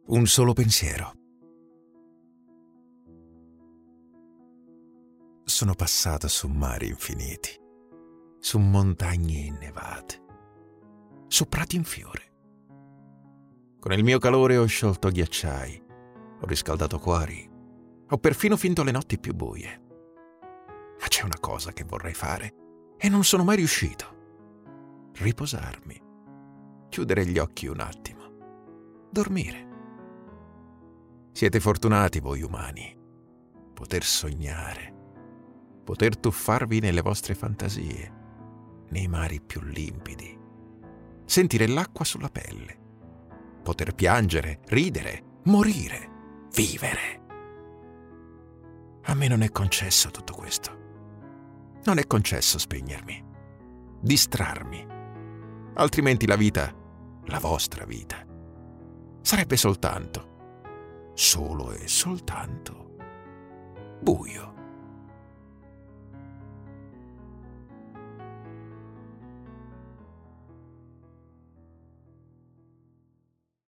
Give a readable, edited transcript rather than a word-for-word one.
Un solo pensiero. Sono passato su mari infiniti, su montagne innevate, su prati in fiore. Con il mio calore ho sciolto ghiacciai, ho riscaldato cuori, ho perfino finto le notti più buie. Ma c'è una cosa che vorrei fare e non sono mai riuscito: riposarmi, chiudere gli occhi un attimo, dormire. Siete fortunati voi umani, poter sognare, poter tuffarvi nelle vostre fantasie, nei mari più limpidi, sentire l'acqua sulla pelle, poter piangere, ridere, morire, vivere. A me non è concesso tutto questo. Non è concesso spegnermi, distrarmi, altrimenti la vita, la vostra vita, sarebbe soltanto, solo e soltanto, buio.